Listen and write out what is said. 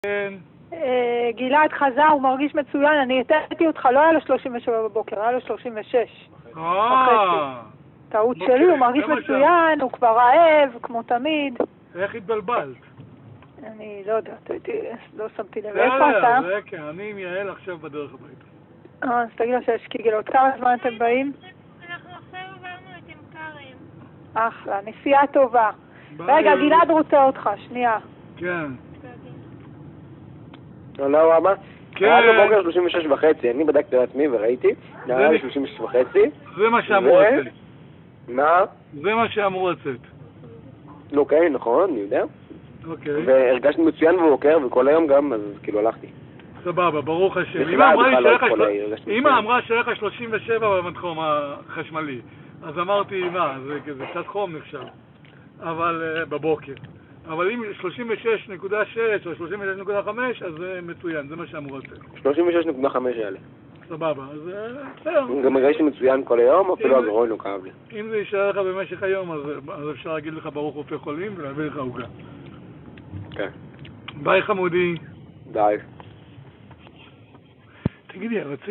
כן. גלעד חזר, הוא מרגיש מצוין, אני הטעתי אותך, לא היה לו 37 בבוקר, היה לו 36. טעות שלי, הוא מרגיש מצוין, הוא כבר רעב, כמו תמיד. איך התבלבלת? אני לא יודעת, לא שמתי לב. איפה אתה? זה כן, אני עם יעל עכשיו בדרך הביתה. אז תגיד לו שיש קיגלות. כמה זמן אתם באים? אנחנו עכשיו עברנו את עם קרים. אחלה, נסיעה טובה. רגע, גלעד רוצה אותך, שנייה. כן. לא, אבא? כן. היה בבוקר 36.5, אני בדקתי לעצמי וראיתי, היה לי 36.5. זה מה שאמור לצאת. מה? זה מה שאמור לצאת. אוקיי, נכון, אני יודע. אוקיי. והרגשתי מצוין בבוקר, וכל היום גם, אז כאילו הלכתי. סבבה, ברוך השם. אמא אמרה שהיה לך 37 במתחום החשמלי. אז אמרתי, מה, זה קצת חום נחשב. אבל בבוקר. אבל אם 36.6 או 36.5, אז זה מצוין, זה מה שאמור לצאת. 36.5 האלה. סבבה, אז בסדר. גם הרגשתי מצוין כל היום, אפילו הגרון לא כאב לי. אם זה יישאר לך במשך היום, אז אפשר להגיד לך ברוך רופא חולים ולהביא לך עוגה. כן. ביי חמודי. ביי. תגידי, רציתי